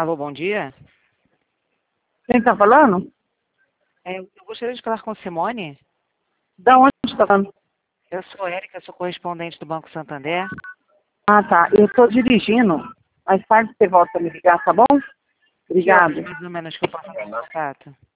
Alô, bom dia. Quem está falando? Eu gostaria de falar com Simone. Da onde está falando? Eu sou Érica, sou correspondente do Banco Santander. Ah, tá. Eu estou dirigindo. Mais tarde você volta a me ligar, tá bom? Que horas Obrigado. mais ou menos que eu posso entrar em contato?